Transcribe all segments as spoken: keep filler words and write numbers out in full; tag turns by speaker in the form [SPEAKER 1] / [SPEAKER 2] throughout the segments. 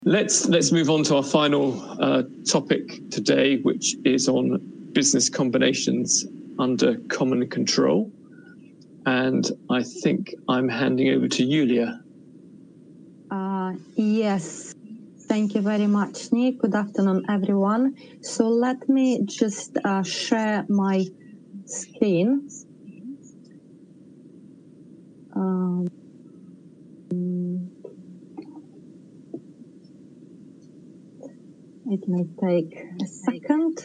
[SPEAKER 1] Let's let's move on to our final uh, topic today, which is on business combinations under common control. And I think I'm handing over to Julia.
[SPEAKER 2] Uh, yes, thank you very much, Nick. Good afternoon, everyone. So let me just uh, share my screen. Um, it may take a second.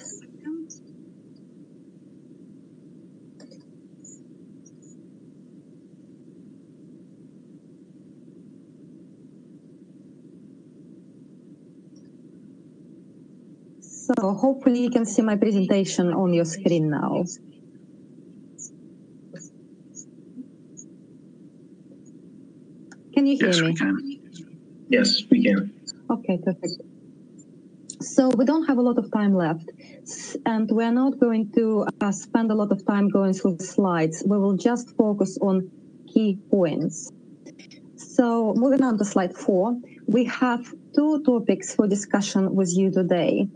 [SPEAKER 2] So hopefully you can see my presentation on your screen now. Can you hear
[SPEAKER 3] yes,
[SPEAKER 2] me?
[SPEAKER 3] We can. Yes, we can.
[SPEAKER 2] Okay, perfect. So we don't have a lot of time left, and we're not going to uh, spend a lot of time going through the slides. We will just focus on key points. So moving on to slide four, we have two topics for discussion with you today.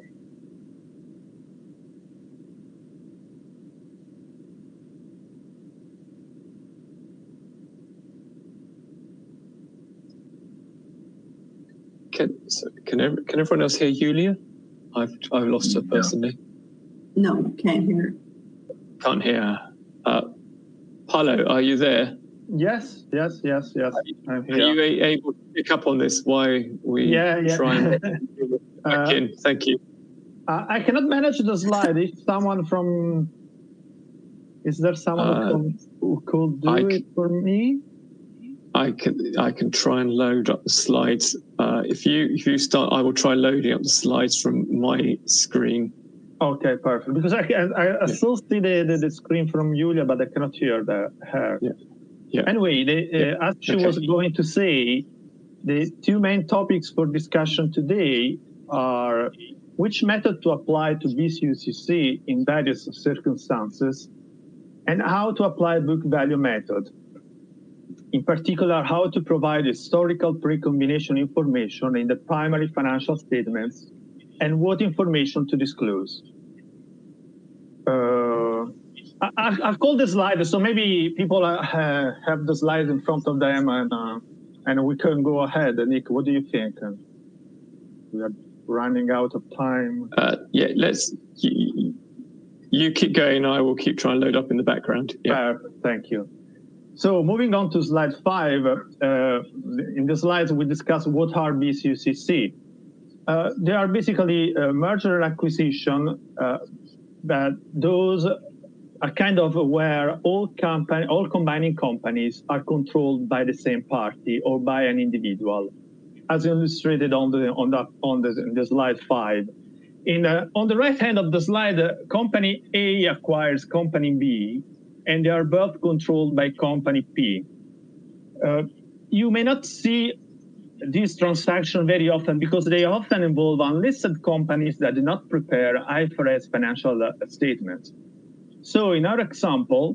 [SPEAKER 1] Can can, every, can everyone else hear Julia? I've I've lost her personally.
[SPEAKER 4] No, can't hear.
[SPEAKER 1] Can't hear her. Uh, Paolo, are you there?
[SPEAKER 5] Yes, yes, yes, yes. I'm here.
[SPEAKER 1] Are you able to pick up on this? Why we
[SPEAKER 5] yeah, yeah.
[SPEAKER 1] try and back uh, in? Thank you.
[SPEAKER 5] Uh, I cannot manage the slide. If someone from, is there someone uh, who, who could do I it for me?
[SPEAKER 1] I can I can try and load up the slides. Uh, if you if you start, I will try loading up the slides from my screen.
[SPEAKER 5] Okay, perfect. Because I I, I yeah. still see the, the the screen from Julia, but I cannot hear the her.
[SPEAKER 1] Yeah. Yeah.
[SPEAKER 5] Anyway, the, yeah. uh, as she okay. was going to say, the two main topics for discussion today are which method to apply to B C U C C in various circumstances, and how to apply book value method. In particular, how to provide historical pre-combination information in the primary financial statements and what information to disclose. Uh, I, I've called the slide, so maybe people uh, have the slides in front of them and, uh, and we can go ahead. Nick, what do you think? We are running out of time.
[SPEAKER 1] Uh, yeah, let's, you, you keep going, I will keep trying to load up in the background. Yeah.
[SPEAKER 5] Perfect, thank you. So moving on to slide five, uh, in the slides we discuss what are B C U C C. Uh, they are basically a merger and acquisition, uh, that those are kind of where all company, all combining companies are controlled by the same party or by an individual, as illustrated on the on the on the, in the slide five. In uh, on the right hand of the slide, uh, company A acquires company B, and they are both controlled by company P. Uh, you may not see this transaction very often because they often involve unlisted companies that do not prepare I F R S financial uh, statements. So in our example,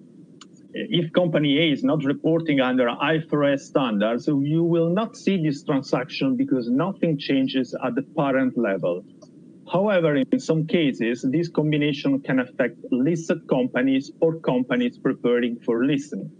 [SPEAKER 5] if company A is not reporting under I F R S standards, so you will not see this transaction because nothing changes at the parent level. However, in some cases, this combination can affect listed companies or companies preparing for listing.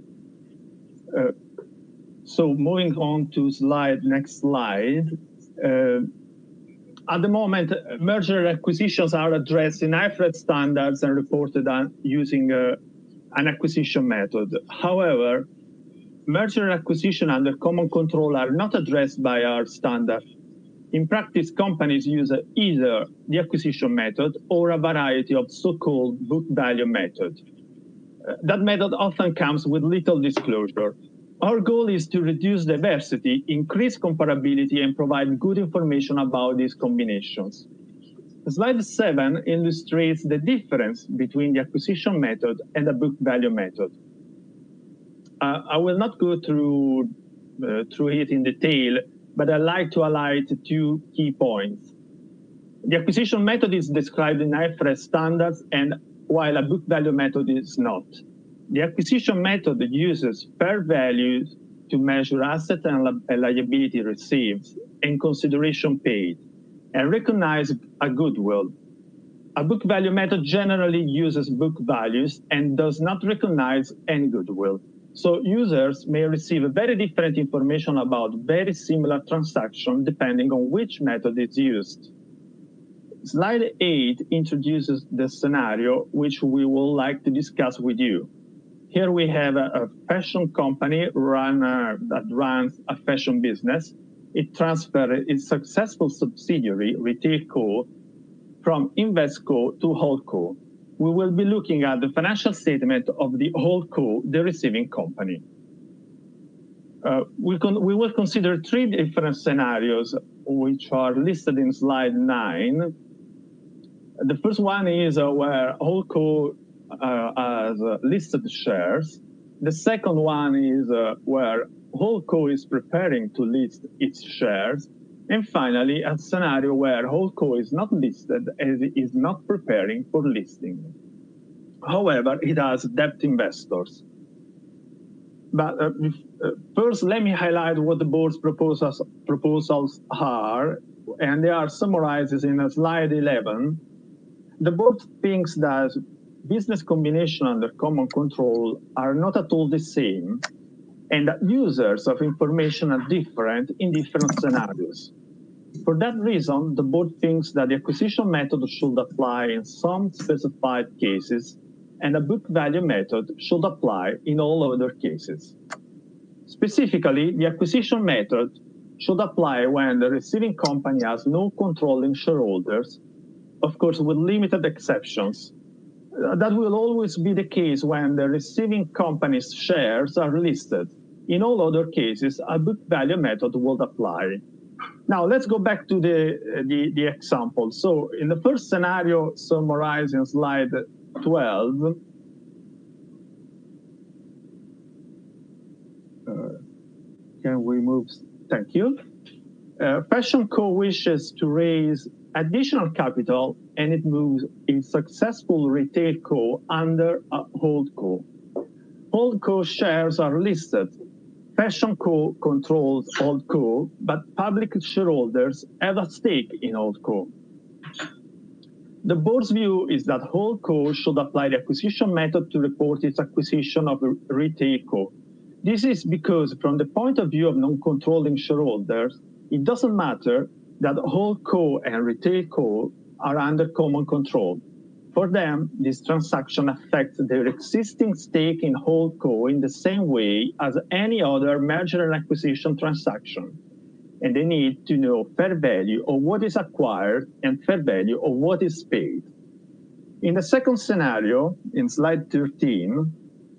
[SPEAKER 5] Uh, so moving on to slide, next slide. Uh, at the moment, merger acquisitions are addressed in I F R S standards and reported on using uh, an acquisition method. However, merger acquisition under common control are not addressed by our standard. In practice, companies use either the acquisition method or a variety of so-called book value method. Uh, that method often comes with little disclosure. Our goal is to reduce diversity, increase comparability, and provide good information about these combinations. Slide seven illustrates the difference between the acquisition method and the book value method. Uh, I will not go through, uh, through it in detail, but I'd like to highlight two key points. The acquisition method is described in I F R S standards, and while a book value method is not. The acquisition method uses fair values to measure asset and li liability received and consideration paid, and recognize a goodwill. A book value method generally uses book values and does not recognize any goodwill. So users may receive very different information about very similar transactions depending on which method is used. Slide eight introduces the scenario which we would like to discuss with you. Here we have a, a fashion company run, uh, that runs a fashion business. It transferred its successful subsidiary, RetailCo, from Investco to Holdco. We will be looking at the financial statement of the Holdco, the receiving company. Uh, we, we will consider three different scenarios which are listed in slide nine. The first one is uh, where Holdco uh, has uh, listed shares. The second one is uh, where Holdco is preparing to list its shares. And finally, a scenario where Holdco is not listed as it is not preparing for listing. However, it has debt investors. But uh, uh, first, let me highlight what the board's proposals, proposals are, and they are summarized in slide eleven. The board thinks that business combinations under common control are not at all the same, and that users of information are different in different scenarios. For that reason, the board thinks that the acquisition method should apply in some specified cases, and a book value method should apply in all other cases. Specifically, the acquisition method should apply when the receiving company has no controlling shareholders, of course with limited exceptions. That will always be the case when the receiving company's shares are listed. In all other cases, a book value method will apply. Now, let's go back to the, the, the example. So in the first scenario summarized in slide twelve, uh, can we move? Thank you. Uh, Fashion Co wishes to raise additional capital, and it moves a successful Retail Co under a Holdco. Holdco shares are listed. Fashion Co controls Holdco, but public shareholders have a stake in Holdco. The board's view is that Holdco should apply the acquisition method to report its acquisition of Retail Co. This is because from the point of view of non-controlling shareholders, it doesn't matter that Holdco and Retail Co are under common control. For them, this transaction affects their existing stake in Holdco in the same way as any other merger and acquisition transaction. And they need to know fair value of what is acquired and fair value of what is paid. In the second scenario, in slide thirteen,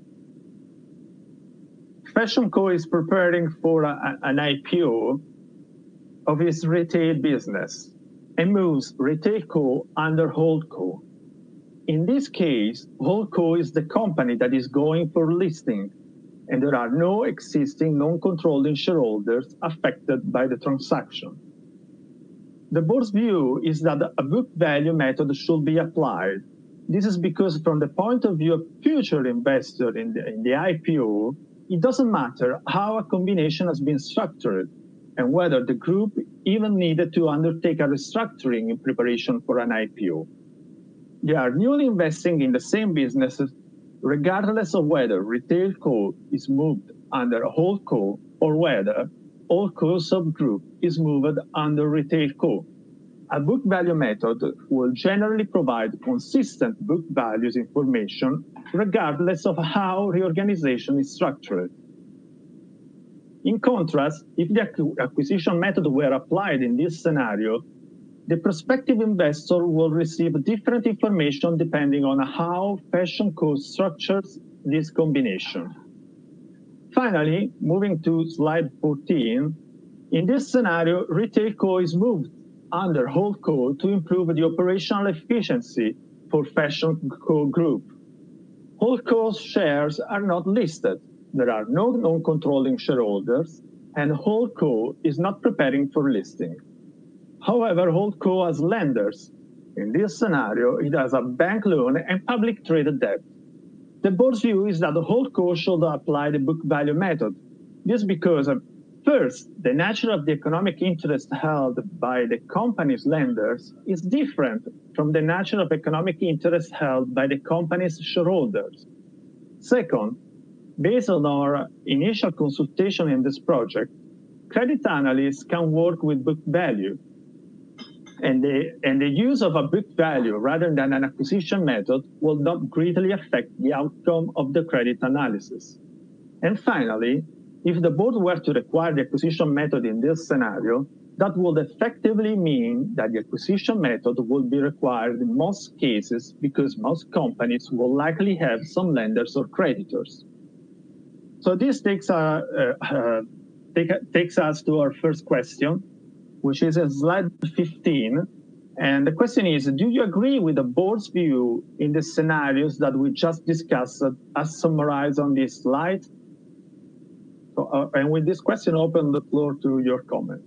[SPEAKER 5] Fashion Co is preparing for a, an I P O of its retail business and moves Retail Co under Holdco. In this case, Holdco is the company that is going for listing, and there are no existing non-controlling shareholders affected by the transaction. The board's view is that a book value method should be applied. This is because from the point of view of future investor in the, in the I P O, it doesn't matter how a combination has been structured and whether the group even needed to undertake a restructuring in preparation for an I P O. They are newly investing in the same businesses regardless of whether Retail Co is moved under a Holdco or whether Holdco subgroup is moved under Retail Co. A book value method will generally provide consistent book values information regardless of how reorganization is structured. In contrast, if the acquisition method were applied in this scenario, the prospective investor will receive different information depending on how Fashion Co structures this combination. Finally, moving to slide fourteen, in this scenario, Retail Co is moved under Holdco to improve the operational efficiency for Fashion Co Group. Holdco's shares are not listed. There are no non-controlling shareholders, and Holdco is not preparing for listing. However, Holdco has lenders. In this scenario, it has a bank loan and public traded debt. The board's view is that the Holdco should apply the book value method. This is because, uh, first, the nature of the economic interest held by the company's lenders is different from the nature of economic interest held by the company's shareholders. Second, based on our initial consultation in this project, credit analysts can work with book value. And the, and the use of a book value rather than an acquisition method will not greatly affect the outcome of the credit analysis. And finally, if the board were to require the acquisition method in this scenario, that would effectively mean that the acquisition method would be required in most cases because most companies will likely have some lenders or creditors. So this takes, uh, uh, uh, take, takes us to our first question, which is in slide fifteen. And the question is, do you agree with the board's view in the scenarios that we just discussed as summarized on this slide? So, uh, and with this question, open the floor to your comments.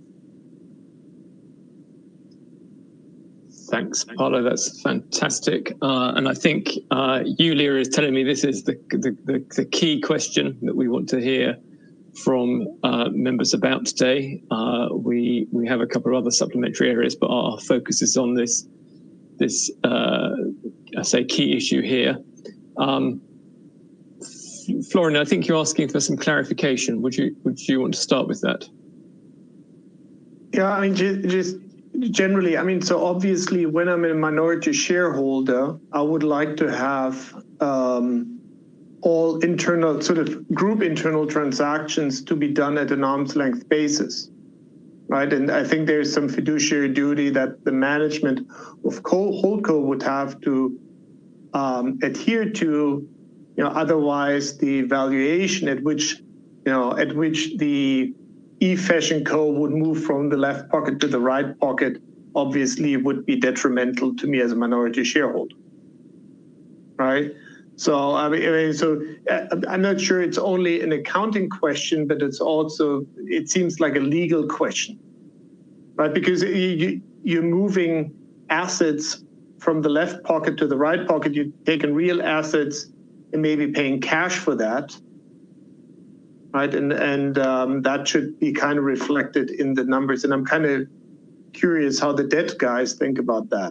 [SPEAKER 1] Thanks, Paolo. That's fantastic. Uh, and I think uh, Yulia is telling me this is the, the, the, the key question that we want to hear from uh, members about today. Uh, we we have a couple of other supplementary areas, but our focus is on this this uh, I say key issue here. Um, Florian, I think you're asking for some clarification. Would you would you want to start with that?
[SPEAKER 6] Yeah, I mean, just generally, I mean, so obviously, when I'm a minority shareholder, I would like to have um, all internal sort of group internal transactions to be done at an arm's length basis, right? And I think there's some fiduciary duty that the management of Holdco would have to um, adhere to. You know, otherwise the valuation at which, you know, at which the eFashion Co would move from the left pocket to the right pocket obviously would be detrimental to me as a minority shareholder, right? So I mean, I mean, so I'm not sure it's only an accounting question, but it's also, it seems like a legal question, right? Because you, you're moving assets from the left pocket to the right pocket. You've taken real assets and maybe paying cash for that, right? And and um, that should be kind of reflected in the numbers. And I'm kind of curious how the debt guys think about that.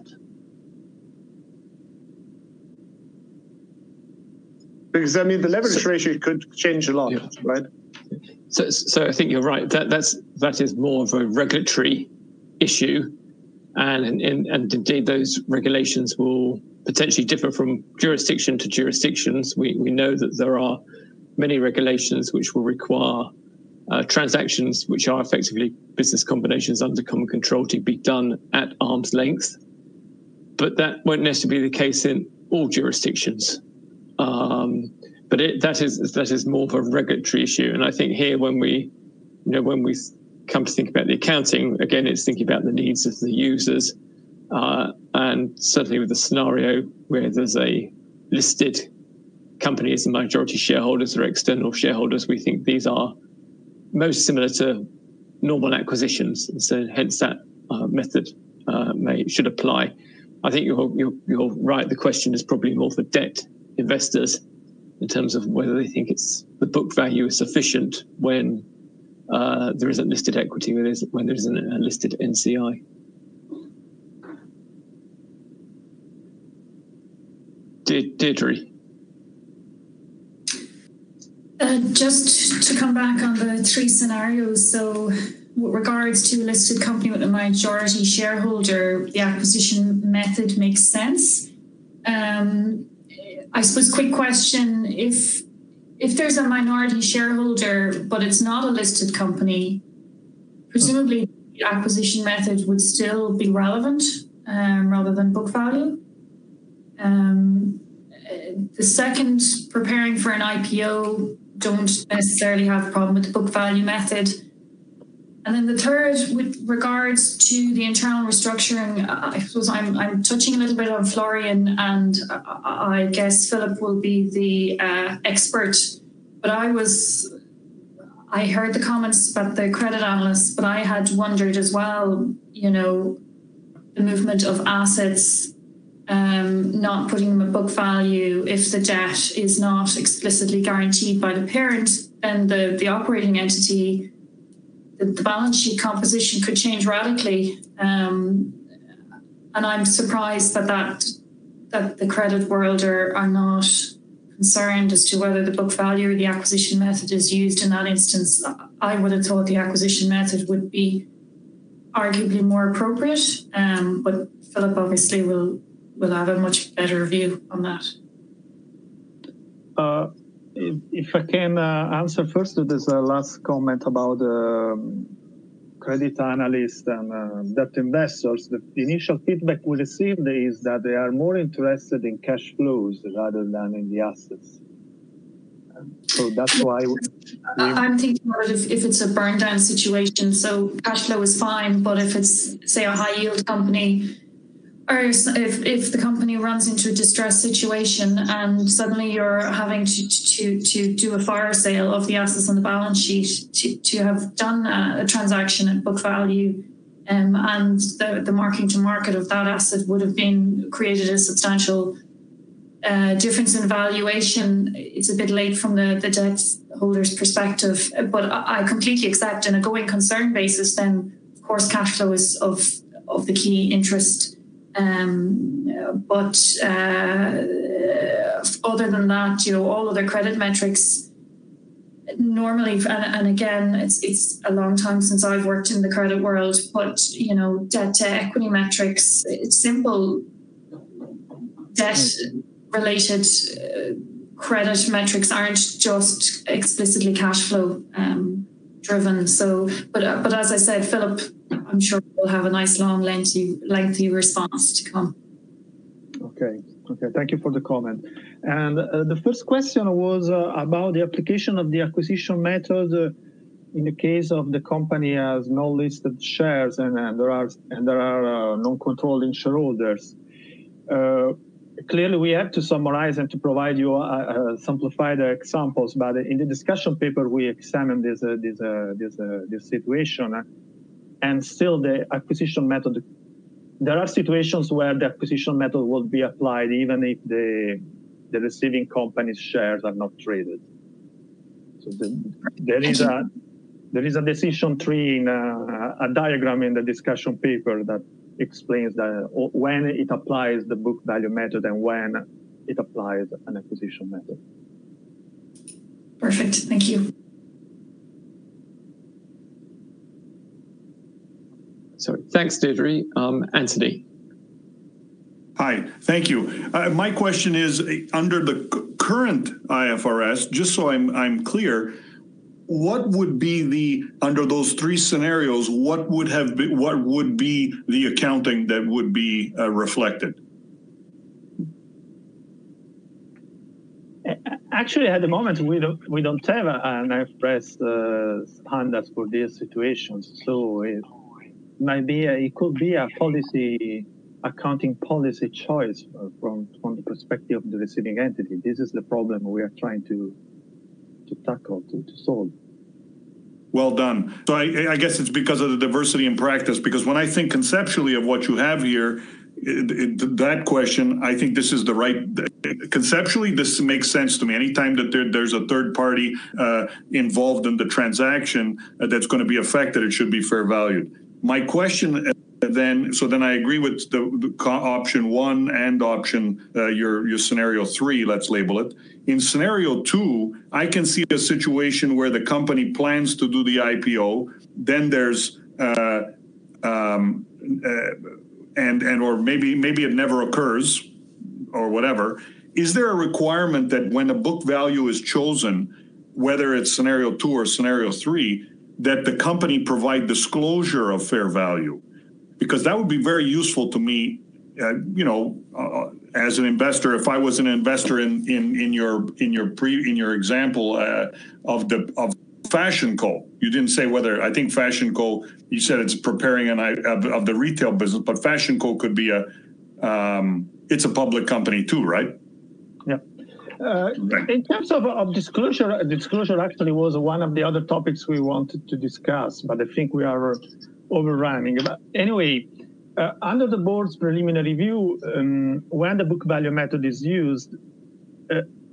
[SPEAKER 6] Because I mean, the leverage so, ratio could change a lot, yeah. Right?
[SPEAKER 1] So, so I think you're right. That that's that is more of a regulatory issue, and and and indeed those regulations will potentially differ from jurisdiction to jurisdictions. We we know that there are many regulations which will require uh, transactions which are effectively business combinations under common control to be done at arm's length, but that won't necessarily be the case in all jurisdictions. Um, but it, that is that is more of a regulatory issue, and I think here when we, you know, when we come to think about the accounting, again, it's thinking about the needs of the users. Uh, and certainly with the scenario where there's a listed company as the majority shareholders or external shareholders, we think these are most similar to normal acquisitions. And so hence that uh, method uh, may should apply. I think you're, you're, you're right. The question is probably more for debt investors in terms of whether they think it's the book value is sufficient when uh, there isn't listed equity, when, there's, when there isn't a listed N C I. Deirdre.
[SPEAKER 7] Uh, just to come back on the three scenarios. So with regards to a listed company with a majority shareholder, the acquisition method makes sense. Um, I suppose quick question, if if there's a minority shareholder, but it's not a listed company, presumably the acquisition method would still be relevant um, rather than book value. Um, the second, preparing for an I P O, don't necessarily have a problem with the book value method. And then the third, with regards to the internal restructuring, I suppose I'm, I'm touching a little bit on Florian, and I guess Philip will be the uh, expert. But I was, I heard the comments about the credit analysts, but I had wondered as well, you know, the movement of assets, um, not putting them at book value if the debt is not explicitly guaranteed by the parent. then the, the operating entity, the, the balance sheet composition could change radically. Um, and I'm surprised that, that that the credit world are, are not concerned as to whether the book value or the acquisition method is used in that instance. I would have thought the acquisition method would be arguably more appropriate, um, but Philip obviously will, will have a much better view on that.
[SPEAKER 5] Uh, if, if I can uh, answer first to this uh, last comment about um, credit analysts and uh, debt investors, the initial feedback we received is that they are more interested in cash flows rather than in the assets. So that's why we,
[SPEAKER 7] I'm thinking about if, if it's a burn down situation, so cash flow is fine, but if it's, say, a high yield company, or if, if the company runs into a distress situation and suddenly you're having to, to, to do a fire sale of the assets on the balance sheet, to, to have done a, a transaction at book value, um, and the, the marking to market of that asset would have been created a substantial uh, difference in valuation. It's a bit late from the, the debt holder's perspective, but I completely accept on a going concern basis, then of course cash flow is of, of the key interest. Um, but uh, other than that, you know, all other credit metrics normally, and, and again, it's it's a long time since I've worked in the credit world, but you know, debt to equity metrics, it's simple debt related uh, credit metrics aren't just explicitly cash flow um, driven. So, but uh, but as I said, Philip, I'm sure we'll have a nice, long, lengthy, lengthy response to come.
[SPEAKER 5] Okay. Okay. Thank you for the comment. And uh, the first question was uh, about the application of the acquisition method uh, in the case of the company has no listed shares and, and there are and there are uh, non-controlling shareholders. Uh, clearly, we have to summarize and to provide you uh, uh, simplified examples. But in the discussion paper, we examined this uh, this uh, this uh, this situation. Uh, And still the acquisition method, there are situations where the acquisition method will be applied even if the, the receiving company's shares are not traded. So the, there is a there is a decision tree in a, a diagram in the discussion paper that explains that when it applies the book value method and when it applies an acquisition method.
[SPEAKER 7] Perfect, thank you.
[SPEAKER 1] Sorry, thanks, Deirdre. Um, Anthony.
[SPEAKER 8] Hi, thank you. Uh, my question is, under the current I F R S, just so I'm I'm clear, what would be the under those three scenarios? What would have been, what would be the accounting that would be uh, reflected?
[SPEAKER 5] Actually, at the moment, we don't we don't have an I F R S uh, standards for these situations, so it might be a, it could be a policy accounting policy choice from from the perspective of the receiving entity. This is the problem we are trying to to tackle to, to solve.
[SPEAKER 8] Well done. So I, I guess it's because of the diversity in practice. Because when I think conceptually of what you have here, it, it, that question, I think this is the right. Conceptually, this makes sense to me. Anytime that there, there's a third party uh, involved in the transaction uh, that's going to be affected, it should be fair valued. My question then, so then I agree with the, the option one and option, uh, your, your scenario three, let's label it. In scenario two, I can see a situation where the company plans to do the I P O, then there's, uh, um, uh, and, and, or maybe, maybe it never occurs or whatever. Is there a requirement that when a book value is chosen, whether it's scenario two or scenario three, that the company provide disclosure of fair value? Because that would be very useful to me, uh, you know, uh, as an investor. If I was an investor in in in your in your pre in your example uh, of the of Fashion Co, you didn't say whether. I think Fashion Co, you said it's preparing an of, of the retail business, but Fashion Co could be a um, it's a public company too, right?
[SPEAKER 5] Yeah. Uh, in terms of, of disclosure, disclosure actually was one of the other topics we wanted to discuss, but I think we are overrunning. But anyway, uh, under the board's preliminary review, um, when the book value method is used, uh,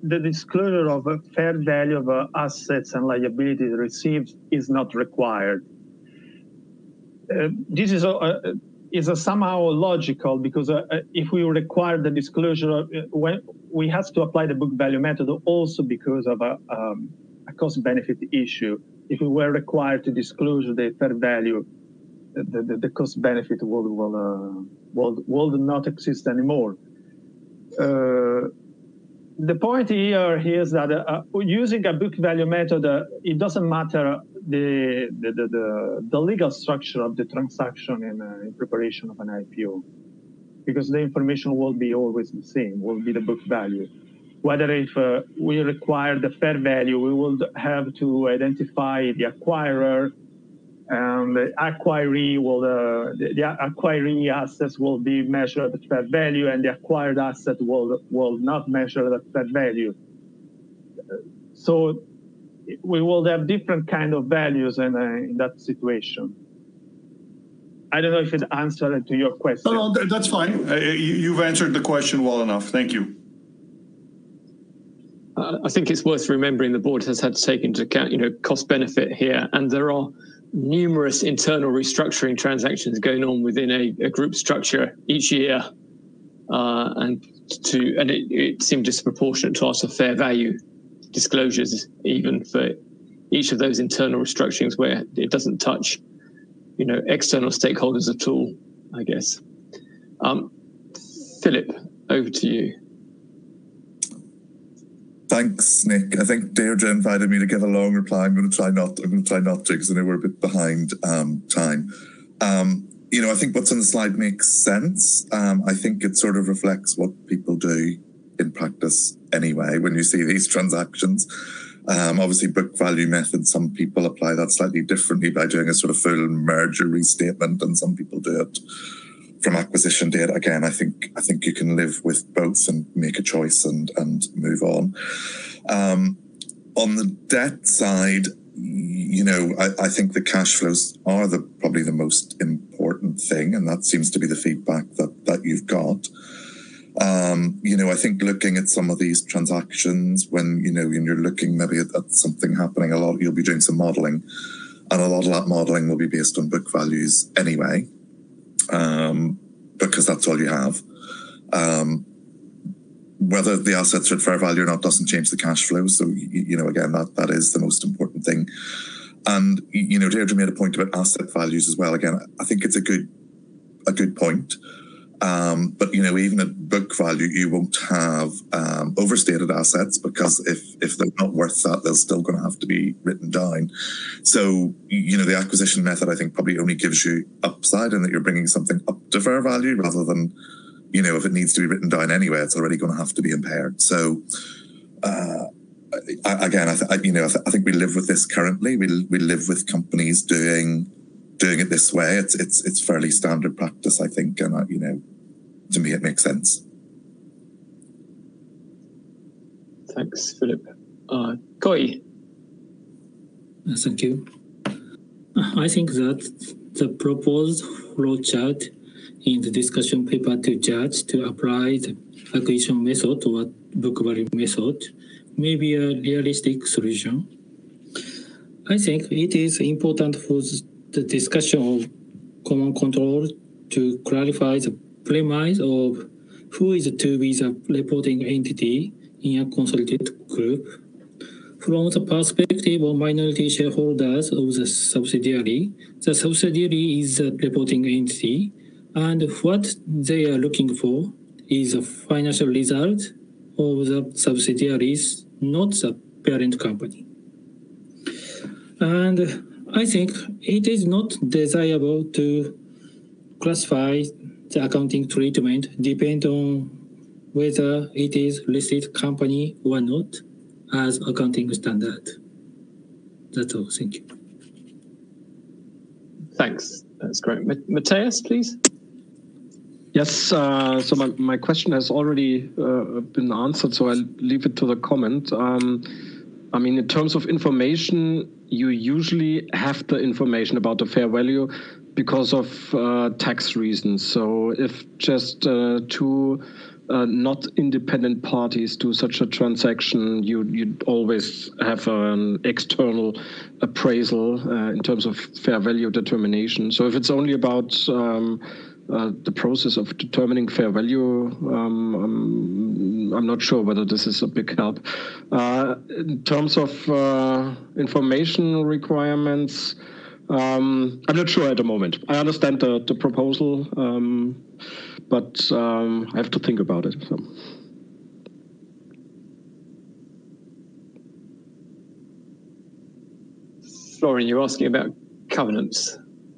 [SPEAKER 5] the disclosure of a fair value of uh, assets and liabilities received is not required. Uh, this is, uh, is uh, somehow logical because uh, if we require the disclosure, of, uh, when we have to apply the book value method also because of a, um, a cost-benefit issue. If we were required to disclose the fair value, the, the, the cost-benefit will, will, uh, will, will not exist anymore. Uh, the point here is that uh, using a book value method, uh, it doesn't matter the, the, the, the, the legal structure of the transaction in, uh, in preparation of an I P O, because the information will be always the same, will be the book value. Whether if uh, we require the fair value, we will have to identify the acquirer, and the acquiree will, uh, the, the acquiree assets will be measured at fair value, and the acquired asset will, will not measure at fair value. So we will have different kind of values in, uh, in that situation. I don't know if it answered to your question.
[SPEAKER 8] No, no, that's fine. Uh, you've answered the question well enough. Thank you.
[SPEAKER 1] Uh, I think it's worth remembering the board has had to take into account, you know, cost benefit here, and there are numerous internal restructuring transactions going on within a, a group structure each year, uh, and to and it, it seemed disproportionate to ask for fair value disclosures even for each of those internal restructurings where it doesn't touch, you know, external stakeholders at all, I guess. Um, Philip, over to you.
[SPEAKER 9] Thanks, Nick. I think Deirdre invited me to give a long reply. I'm going to try not. I'm going to try not to because I know we're a bit behind um, time. Um, you know, I think what's on the slide makes sense. Um, I think it sort of reflects what people do in practice anyway. When you see these transactions, um, obviously book value method. Some people apply that slightly differently by doing a sort of full merger restatement, and some people do it from acquisition date. Again, I think I think you can live with both and make a choice and and move on. Um, on the debt side, you know, I, I think the cash flows are the probably the most important thing, and that seems to be the feedback that that you've got. Um, you know, I think looking at some of these transactions, when you know when you're looking maybe at, at something happening a lot, you'll be doing some modelling, and a lot of that modelling will be based on book values anyway. Um, because that's all you have. Um, whether the assets are at fair value or not doesn't change the cash flow. So, you, you know, again, that, that is the most important thing. And, you know, Deirdre made a point about asset values as well. Again, I think it's a good, a good point. Um, but, you know, even at book value, you won't have um, overstated assets because if, if they're not worth that, they're still going to have to be written down. So, you know, the acquisition method, I think, probably only gives you upside in that you're bringing something up to fair value rather than, you know, if it needs to be written down anyway, it's already going to have to be impaired. So, uh, I, again, I, th I you know, I, th I think we live with this currently. We we live with companies doing doing it this way. It's it's it's fairly standard practice, I think, and uh, you know, to me, it makes sense.
[SPEAKER 1] Thanks, Philip. Uh, Koi.
[SPEAKER 10] Thank you. I think that the proposed flow chart in the discussion paper to judge to apply the acquisition method or book value method may be a realistic solution. I think it is important for the discussion of common control to clarify the premise of who is to be the reporting entity in a consolidated group. From the perspective of minority shareholders of the subsidiary, the subsidiary is the reporting entity, and what they are looking for is a financial result of the subsidiaries, not the parent company. And I think it is not desirable to classify the accounting treatment depend on whether it is listed company or not as accounting standard. That's all. Thank you.
[SPEAKER 1] Thanks. That's great. Matthias, please.
[SPEAKER 11] Yes, uh, so my, my question has already uh, been answered, so I'll leave it to the comment. Um, I mean, in terms of information, you usually have the information about the fair value because of uh, tax reasons. So if just uh, two uh, not independent parties do such a transaction, you you always have an external appraisal uh, in terms of fair value determination. So if it's only about um, uh, the process of determining fair value, um, I'm, I'm not sure whether this is a big help. Uh, in terms of uh, information requirements, um, I'm not sure at the moment. I understand the, the proposal, um, but um, I have to think about it. So.
[SPEAKER 1] Florian, you're asking about covenants.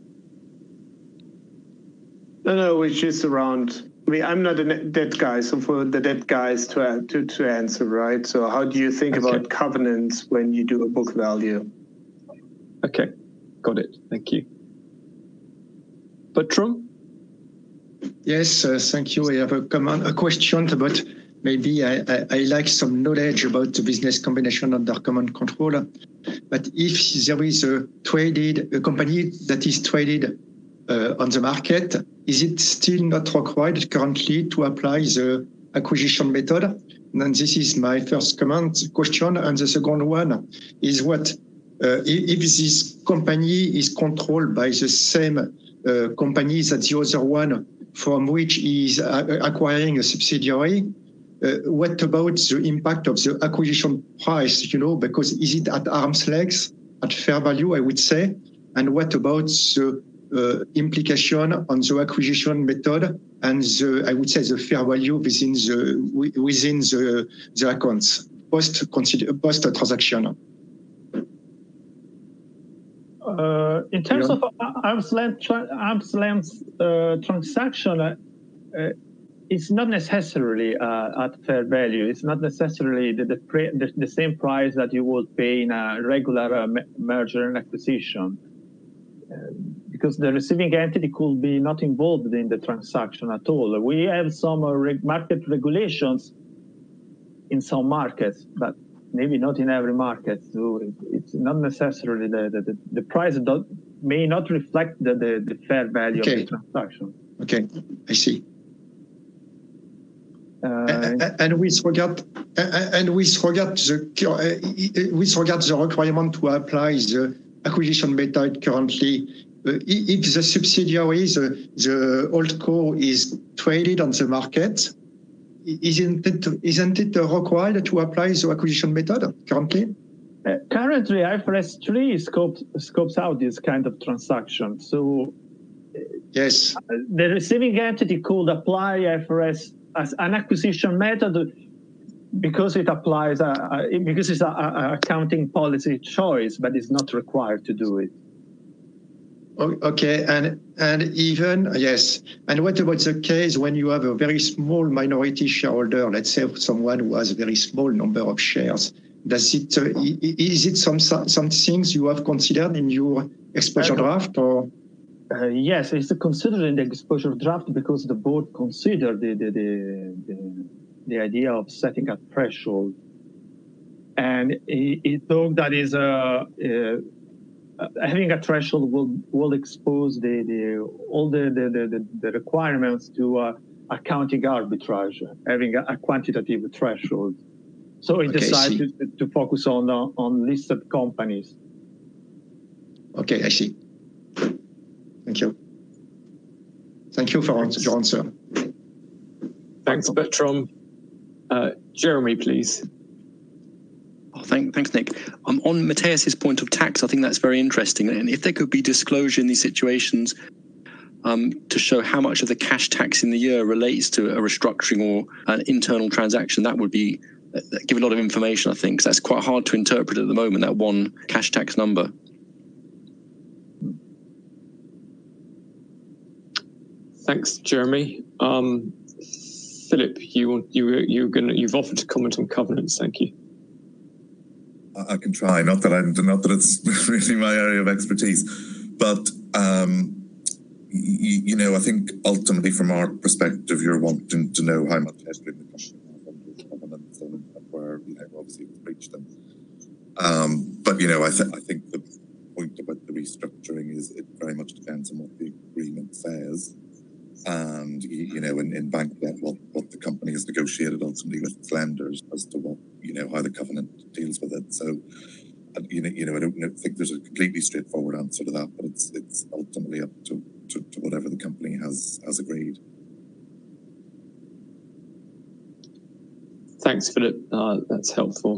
[SPEAKER 6] No, no, which is around. I mean, I'm not a debt guy, so for the debt guys to to to answer, right? So, how do you think okay. about covenants when you do a book value?
[SPEAKER 1] Okay, got it. Thank you. Bertram?
[SPEAKER 12] Yes, uh, thank you. I have a comment, a question about maybe I, I, I like some knowledge about the business combination under common control. But if there is a traded a company that is traded uh, on the market, is it still not required currently to apply the acquisition method? And this is my first comment question. And the second one is what uh, if this company is controlled by the same uh, company that the other one from which he is acquiring a subsidiary, uh, what about the impact of the acquisition price, you know, because is it at arm's length, at fair value, I would say? And what about the uh, implication on the acquisition method and the, I would say, the fair value within the, within the, the accounts, post, post transaction?
[SPEAKER 5] Uh, in terms
[SPEAKER 12] yeah.
[SPEAKER 5] of arm's length, tra arm's length uh, transaction, uh, uh, it's not necessarily uh, at fair value. It's not necessarily the, the, the, the same price that you would pay in a regular uh, merger and acquisition, uh, because the receiving entity could be not involved in the transaction at all. We have some uh, reg market regulations in some markets, but maybe not in every market. So it's not necessarily the the, the price do, may not reflect the, the, the fair value okay. of the transaction.
[SPEAKER 12] Okay, I see.
[SPEAKER 5] Uh,
[SPEAKER 12] and, and with regard and with regard the with regard the requirement to apply the acquisition method currently, uh, if the subsidiary, the the holdco is traded on the market, Isn't it, isn't it required to apply the acquisition method currently?
[SPEAKER 5] Uh, currently, I F R S three scopes, scopes out this kind of transaction. So,
[SPEAKER 12] yes,
[SPEAKER 5] the receiving entity could apply I F R S as an acquisition method because it applies a, a, because it's an accounting policy choice, but it's not required to do it.
[SPEAKER 12] Okay, and and even yes, and what about the case when you have a very small minority shareholder? Let's say someone who has a very small number of shares. Does it uh, is it some some things you have considered in your exposure uh, draft or?
[SPEAKER 5] Uh, yes, it's considered in the exposure draft because the board considered the the the, the, the idea of setting a threshold, and it, it thought that is a. Uh, Uh, having a threshold will will expose the, the all the the, the, the requirements to uh, accounting arbitrage, having a, a quantitative threshold. So it okay, decided to, to focus on uh, on listed companies.
[SPEAKER 12] Okay, I see. Thank you. Thank you for Thanks. your answer.
[SPEAKER 1] Thanks, Bertram. Uh, Jeremy, please.
[SPEAKER 13] Oh, thank, thanks, Nick. Um, on Matthias's point of tax, I think that's very interesting. And if there could be disclosure in these situations um, to show how much of the cash tax in the year relates to a restructuring or an internal transaction, that would be uh, give a lot of information, I think, because that's quite hard to interpret at the moment, that one cash tax number.
[SPEAKER 1] Thanks, Jeremy. Um, Philip, you you you gonna you've offered to comment on covenants. Thank you.
[SPEAKER 9] I can try. Not that I'm not that it's really my area of expertise, but um, you, you know, I think ultimately, from our perspective, you're wanting to know how much headroom the company has under covenants and where, you know, obviously it's breached them. Um, but you know, I, th I think the point about the restructuring is it very much depends on what the agreement says. And, you know, in, in bank debt, what, what the company is negotiated ultimately with its lenders as to what, you know, how the covenant deals with it. So, you know, you know, I don't think there's a completely straightforward answer to that, but it's it's ultimately up to, to, to whatever the company has has agreed.
[SPEAKER 1] Thanks, Philip. Uh, that's helpful.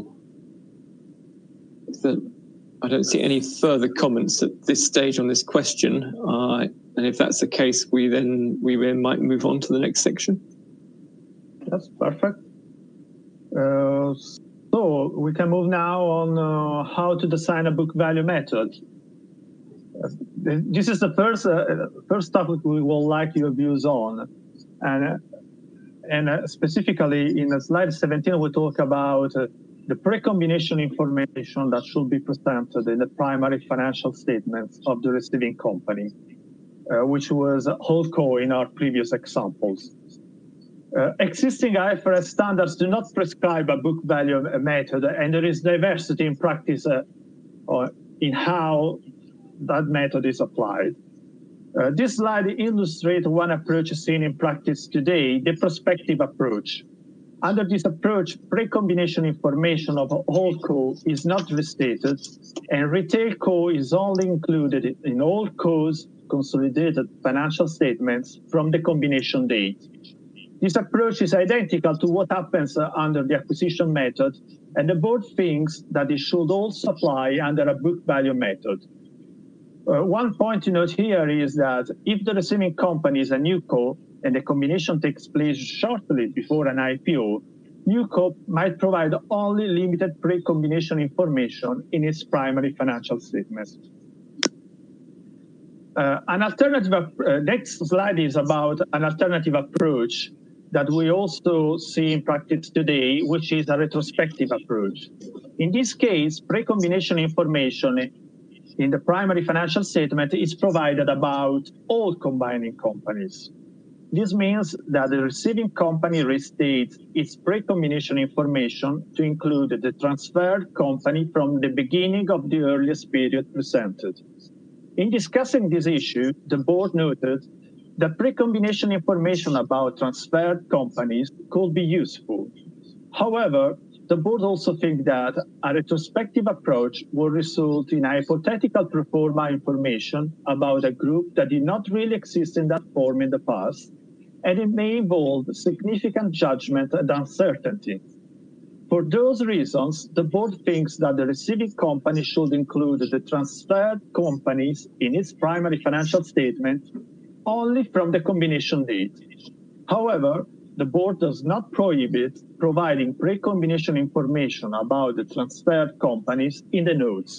[SPEAKER 1] So, I don't see any further comments at this stage on this question. Uh, and if that's the case, we then we then might move on to the next section.
[SPEAKER 5] That's perfect. Uh, so we can move now on uh, how to design a book value method. Uh, this is the first uh, first topic we will like your views on, and uh, and uh, specifically in slide seventeen we talk about uh, the pre-combination information that should be presented in the primary financial statements of the receiving company, uh, which was Holdco in our previous examples. Uh, existing I F R S standards do not prescribe a book value method, and there is diversity in practice uh, or in how that method is applied. Uh, this slide illustrates one approach seen in practice today, the prospective approach. Under this approach, pre-combination information of Holdco is not restated, and Retail Co is only included in Holdco's consolidated financial statements from the combination date. This approach is identical to what happens uh, under the acquisition method, and the board thinks that it should also apply under a book value method. Uh, one point to note here is that if the receiving company is a new co and the combination takes place shortly before an I P O, new co might provide only limited pre-combination information in its primary financial statements. Uh, an alternative, uh, next slide is about an alternative approach that we also see in practice today, which is a retrospective approach. In this case, pre-combination information in the primary financial statement is provided about all combining companies. This means that the receiving company restates its pre-combination information to include the transferred company from the beginning of the earliest period presented. In discussing this issue, the board noted that pre-combination information about transferred companies could be useful. However, the board also thinks that a retrospective approach will result in a hypothetical pro forma information about a group that did not really exist in that form in the past, and it may involve significant judgment and uncertainty. For those reasons, the board thinks that the receiving company should include the transferred companies in its primary financial statement only from the combination date. However, the board does not prohibit providing pre-combination information about the transferred companies in the notes.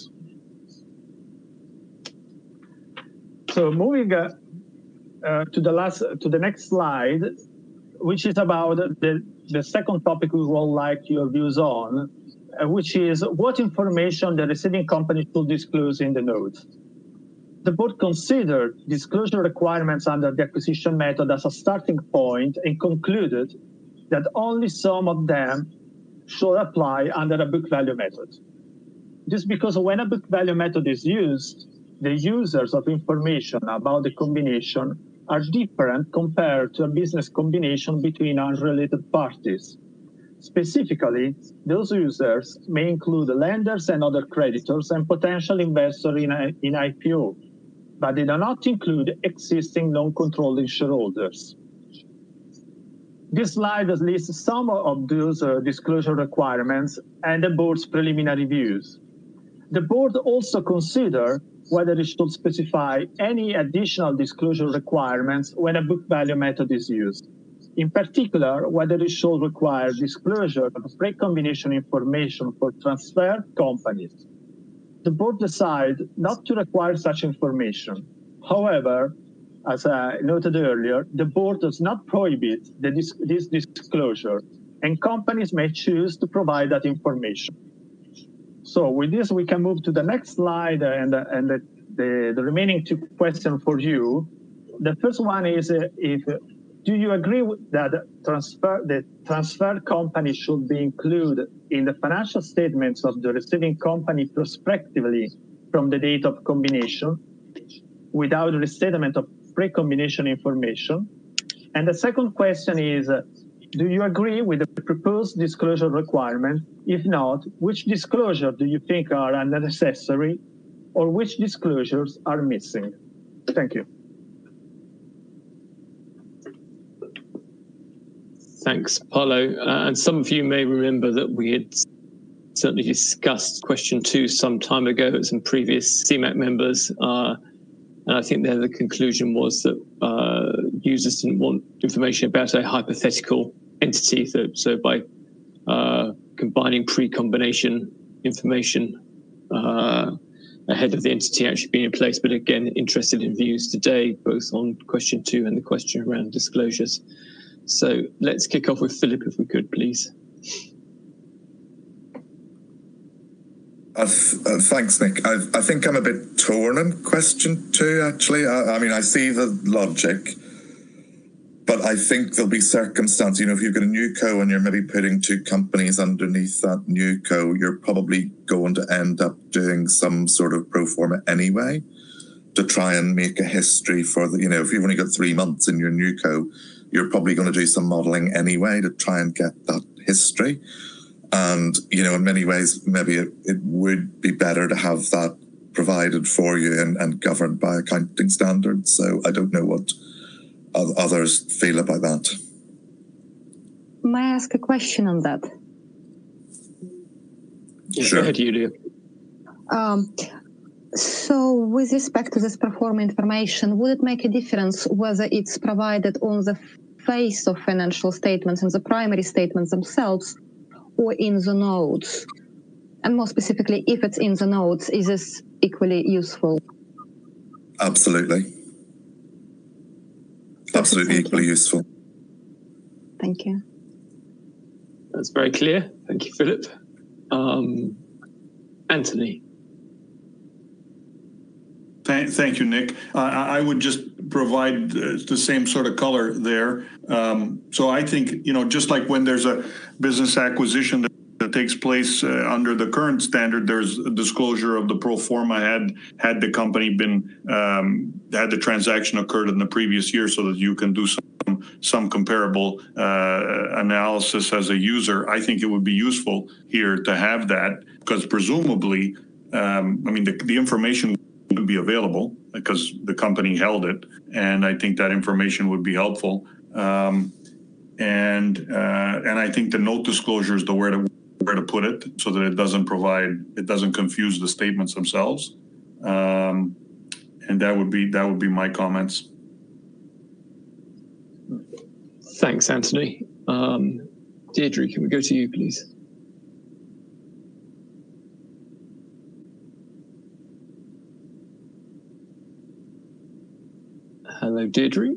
[SPEAKER 5] So moving uh, uh, to the last, to the next slide, which is about the, the second topic we would like your views on, uh, which is what information the receiving company should disclose in the notes. The board considered disclosure requirements under the acquisition method as a starting point and concluded that only some of them should apply under a book value method. This because when a book value method is used, the users of information about the combination are different compared to a business combination between unrelated parties. Specifically, those users may include lenders and other creditors and potential investors in, a, in I P O, but they do not include existing non-controlling shareholders. This slide lists some of those uh, disclosure requirements and the board's preliminary views. The board also considered whether it should specify any additional disclosure requirements when a book value method is used. In particular, whether it should require disclosure of pre-combination information for transferred companies. The board decided not to require such information. However, as I noted earlier, the board does not prohibit the dis this disclosure, and companies may choose to provide that information. So with this, we can move to the next slide and, and the, the, the remaining two questions for you. The first one is, uh, if, do you agree that transfer, the transferred company should be included in the financial statements of the receiving company prospectively from the date of combination without restatement of pre-combination information? And the second question is, uh, do you agree with the proposed disclosure requirement? If not, which disclosure do you think are unnecessary, or which disclosures are missing? Thank you.
[SPEAKER 1] Thanks, Paolo. Uh, and some of you may remember that we had certainly discussed question two some time ago at some previous C MAC members. Uh, and I think there the conclusion was that uh, users didn't want information about a hypothetical entity. So, so by uh, combining pre-combination information uh, ahead of the entity actually being in place. But again, interested in views today, both on question two and the question around disclosures. So let's kick off with Philip, if we could, please.
[SPEAKER 9] Uh, th uh, thanks, Nick. I, I think I'm a bit torn on question two, actually. I, I mean, I see the logic, but I think there'll be circumstances, you know, if you've got a new co and you're maybe putting two companies underneath that new co, you're probably going to end up doing some sort of pro forma anyway to try and make a history for the, you know, if you've only got three months in your new co, you're probably going to do some modeling anyway to try and get that history. And, you know, in many ways, maybe it, it would be better to have that provided for you and, and governed by accounting standards. So I don't know what others feel about that.
[SPEAKER 2] May I ask a question on that?
[SPEAKER 1] Yeah,
[SPEAKER 9] sure.
[SPEAKER 1] Go ahead, Julia.
[SPEAKER 2] Um, so with respect to this pro forma information, would it make a difference whether it's provided on the face of financial statements and the primary statements themselves, or in the notes? And more specifically, if it's in the notes, is this equally useful?
[SPEAKER 9] Absolutely. Absolutely equally useful.
[SPEAKER 2] Thank you.
[SPEAKER 1] That's very clear. Thank you, Philip. Um, Anthony.
[SPEAKER 8] Thank, thank you, Nick. Uh, I would just provide uh, the same sort of color there. Um, so I think, you know, just like when there's a business acquisition that, that takes place uh, under the current standard, there's a disclosure of the pro forma had had the company been um, had the transaction occurred in the previous year, so that you can do some some comparable uh, analysis as a user. I think it would be useful here to have that, because presumably, um, I mean, the, the information would be available because the company held it, and I think that information would be helpful. Um, and uh, and I think the note disclosure is the where to where to put it, so that it doesn't provide it doesn't confuse the statements themselves. Um, and that would be that would be my comments.
[SPEAKER 1] Thanks, Anthony. Um, Deirdre, can we go to you, please? Hello, Deirdre.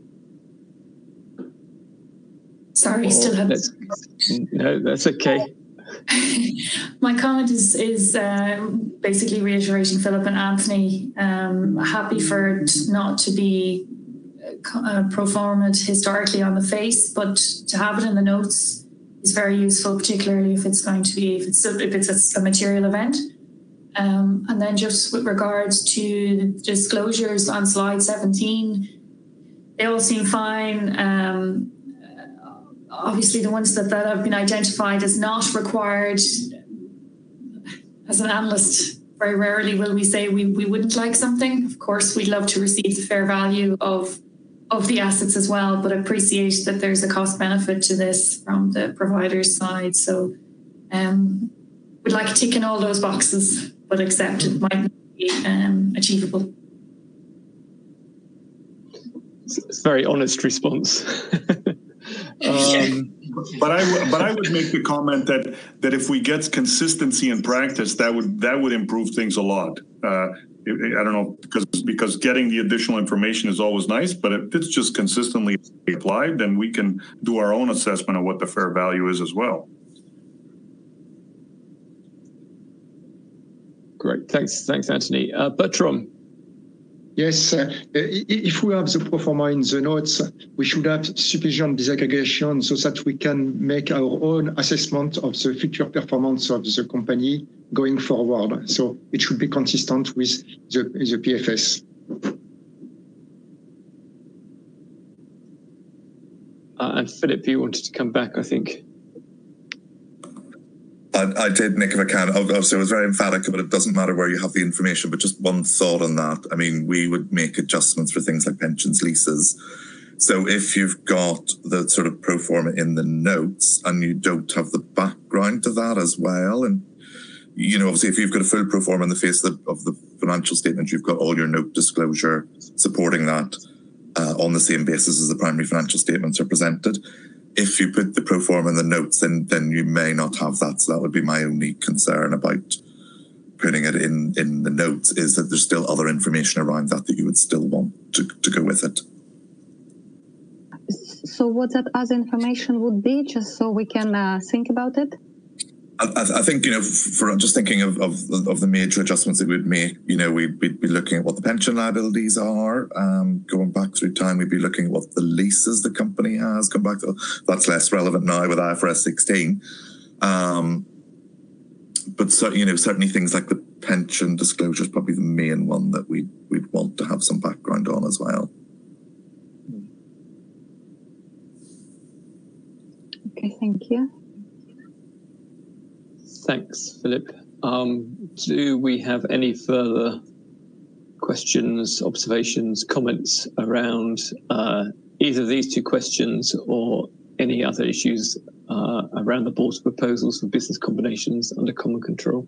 [SPEAKER 7] Sorry,
[SPEAKER 1] or
[SPEAKER 7] still have.
[SPEAKER 1] No, that's okay.
[SPEAKER 7] My comment is is uh, basically reiterating Philip and Anthony. Um, happy for it not to be uh, pro forma historically on the face, but to have it in the notes is very useful, particularly if it's going to be if it's a, if it's a, a material event. Um, and then just with regards to the disclosures on slide seventeen, they all seem fine. Um, obviously, the ones that, that have been identified as not required, as an analyst, very rarely will we say we, we wouldn't like something. Of course, we'd love to receive the fair value of, of the assets as well, but appreciate that there's a cost benefit to this from the provider's side. So um, we'd like to tick in all those boxes, but accept it might not be um, achievable.
[SPEAKER 1] It's a very honest response. um,
[SPEAKER 8] but I but I would make the comment that that if we get consistency in practice, that would that would improve things a lot. Uh, I don't know, because because getting the additional information is always nice, but if it's just consistently applied, then we can do our own assessment of what the fair value is as well.
[SPEAKER 1] Great, thanks, thanks, Anthony. Uh, Bertram.
[SPEAKER 12] Yes, uh, if we have the pro forma in the notes, we should have sufficient disaggregation so that we can make our own assessment of the future performance of the company going forward. So it should be consistent with the, the P F S.
[SPEAKER 1] Uh, and Philip, you wanted to come back, I think.
[SPEAKER 9] I, I did, Nick, if I can. Obviously, I was very emphatic about it doesn't matter where you have the information, but just one thought on that. I mean, we would make adjustments for things like pensions, leases. So if you've got the sort of pro forma in the notes and you don't have the background to that as well, and, you know, obviously, if you've got a full pro forma in the face of the, of the financial statement, you've got all your note disclosure supporting that uh, on the same basis as the primary financial statements are presented. If you put the pro forma in the notes, then then you may not have that. So that would be my only concern about putting it in, in the notes, is that there's still other information around that that you would still want to, to go with it.
[SPEAKER 2] So what that other information would be, just so we can uh, think about it?
[SPEAKER 9] I, I think, you know, for just thinking of, of, of the major adjustments that we'd make, you know, we'd, we'd be looking at what the pension liabilities are, um, going back through time. We'd be looking at what the leases the company has come back to. That's less relevant now with I F R S sixteen. Um, but, so, you know, certainly things like the pension disclosure is probably the main one that we'd, we'd want to have some background on as well.
[SPEAKER 2] Okay, thank you.
[SPEAKER 1] Thanks, Philip. Um, do we have any further questions, observations, comments around uh, either of these two questions or any other issues uh, around the board's proposals for business combinations under common control?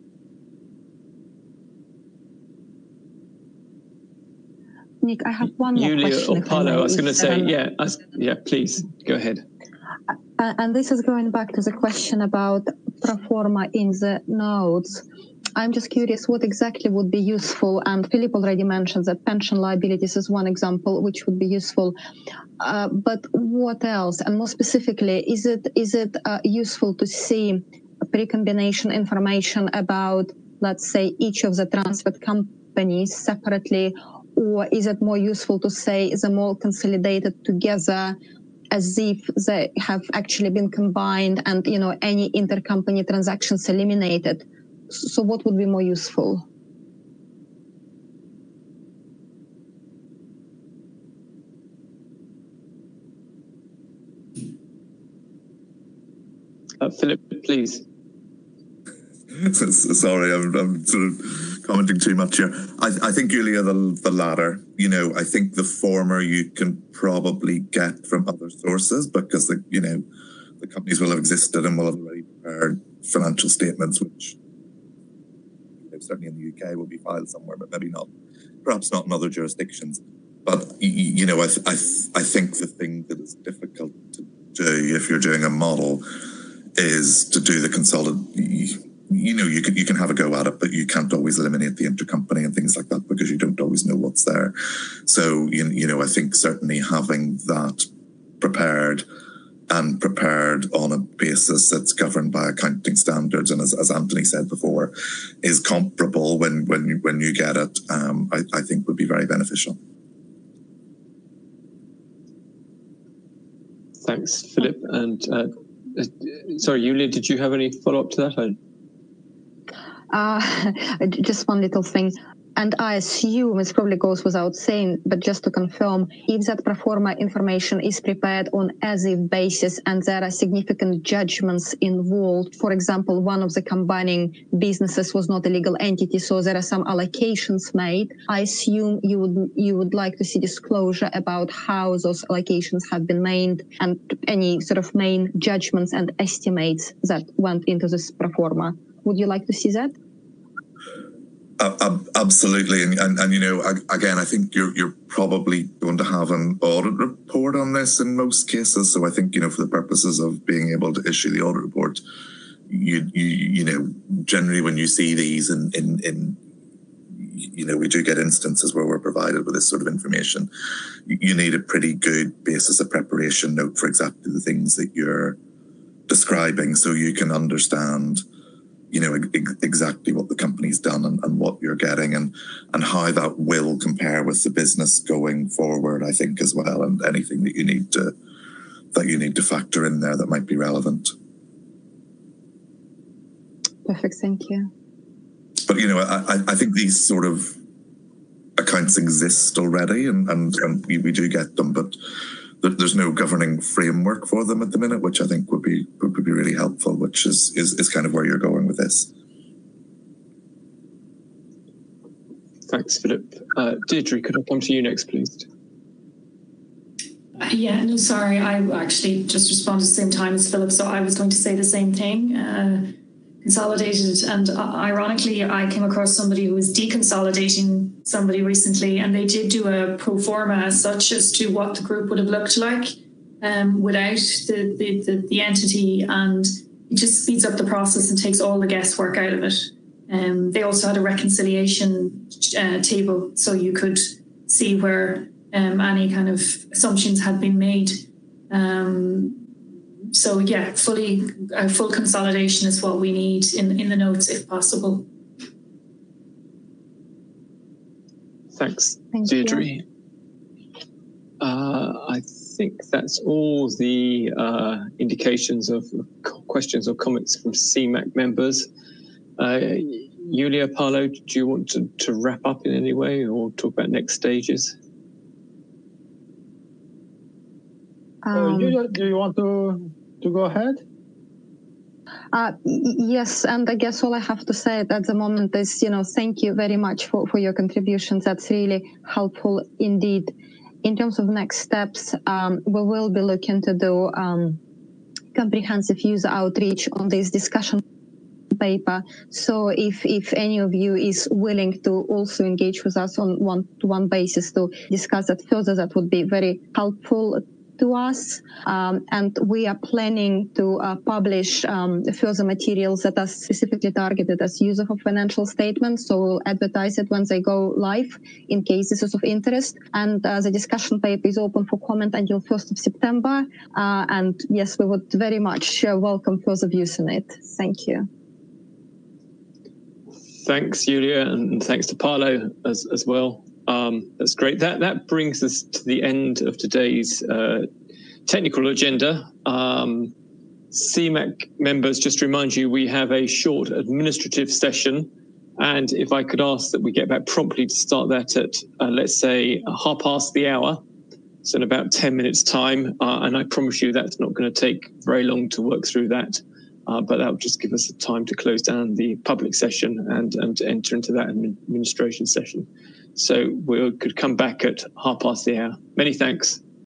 [SPEAKER 2] Nick, I have one more
[SPEAKER 1] Julia
[SPEAKER 2] question.
[SPEAKER 1] or Paolo, I was going to say, um, yeah, I, yeah, please go ahead.
[SPEAKER 2] Uh, and this is going back to the question about pro forma in the notes. I'm just curious what exactly would be useful. And Philip already mentioned that pension liabilities is one example which would be useful. Uh, but what else? And more specifically, is it is it uh, useful to see pre-combination information about, let's say, each of the transferred companies separately? Or is it more useful to say them all consolidated together as if they have actually been combined and, you know, any intercompany transactions eliminated? So what would be more useful?
[SPEAKER 1] Uh, Philip, please.
[SPEAKER 9] Sorry, I'm, I'm sort of commenting too much here. I, I think, Julia, the, the latter. You know, I think the former you can probably get from other sources because, the, you know, the companies will have existed and will have already prepared financial statements, which, you know, certainly in the U K will be filed somewhere, but maybe not, perhaps not in other jurisdictions. But, you know, I, I, I think the thing that is difficult to do if you're doing a model is to do the consolidation. You know, you can you can have a go at it, but you can't always eliminate the intercompany and things like that because you don't always know what's there. So, you, you know, I think certainly having that prepared and prepared on a basis that's governed by accounting standards, and as, as Anthony said before, is comparable when when you, when you get it, um, I, I think would be very beneficial.
[SPEAKER 1] Thanks, Philip. And uh, uh, sorry, Julia, did you have any follow-up to that? I
[SPEAKER 2] Uh, just one little thing. And I assume it probably goes without saying, but just to confirm, if that pro forma information is prepared on as-if basis and there are significant judgments involved, for example, one of the combining businesses was not a legal entity, so there are some allocations made, I assume you would you would like to see disclosure about how those allocations have been made and any sort of main judgments and estimates that went into this pro forma. Would you like to see that?
[SPEAKER 9] Uh, absolutely, and, and and you know, again, I think you're you're probably going to have an audit report on this in most cases. So I think, you know, for the purposes of being able to issue the audit report, you you you know, generally when you see these in in in you know, we do get instances where we're provided with this sort of information. You need a pretty good basis of preparation note for exactly the things that you're describing, so you can understand, you know, ex exactly what the company's done and, and what you're getting and, and how that will compare with the business going forward, I think, as well, and anything that you need to, that you need to factor in there that might be relevant.
[SPEAKER 2] Perfect, thank you.
[SPEAKER 9] But, you know, I, I think these sort of accounts exist already and, and, and we, we do get them, but there, there's no governing framework for them at the minute, which I think would be would be really helpful, which is is, is kind of where you're going with this.
[SPEAKER 1] Thanks, Philip. Uh, Deirdre, could I come to you next, please?
[SPEAKER 7] Yeah, no, sorry. I actually just responded at the same time as Philip, so I was going to say the same thing. Uh, consolidated, and uh, ironically, I came across somebody who was deconsolidating somebody recently, and they did do a pro forma as such as to what the group would have looked like um, without the, the, the, the entity, and it just speeds up the process and takes all the guesswork out of it. Um, they also had a reconciliation uh, table, so you could see where um, any kind of assumptions had been made. Um, so yeah, fully uh, full consolidation is what we need in, in the notes if possible.
[SPEAKER 1] Thanks,
[SPEAKER 2] Thank
[SPEAKER 1] Deirdre.
[SPEAKER 2] you.
[SPEAKER 1] Uh, I think that's all the uh, indications of questions or comments from C MAC members. Uh, Julia, Paolo, do you want to, to wrap up in any way or talk about next stages?
[SPEAKER 2] Um,
[SPEAKER 5] uh, Julia, do you want to to go ahead?
[SPEAKER 2] Uh, yes, and I guess all I have to say at the moment is, you know, thank you very much for, for your contributions. That's really helpful indeed. In terms of next steps, um, we will be looking to do um, comprehensive user outreach on this discussion paper. So if, if any of you is willing to also engage with us on one-to-one basis to discuss that further, that would be very helpful to us. Um, and we are planning to uh, publish um, further materials that are specifically targeted as user of financial statements. So we'll advertise it when they go live in case this is of interest. And uh, the discussion paper is open for comment until first of September. Uh, and yes, we would very much uh, welcome further views on it. Thank you.
[SPEAKER 1] Thanks, Julia, and thanks to Paolo as, as well. Um, that's great. That that brings us to the end of today's uh, technical agenda. Um, C MAC members, just to remind you, we have a short administrative session, and if I could ask that we get back promptly to start that at, uh, let's say, half past the hour, so in about ten minutes time, uh, and I promise you that's not going to take very long to work through that. Uh, but that will just give us the time to close down the public session and, and to enter into that administration session. So we could come back at half past the hour. Many thanks.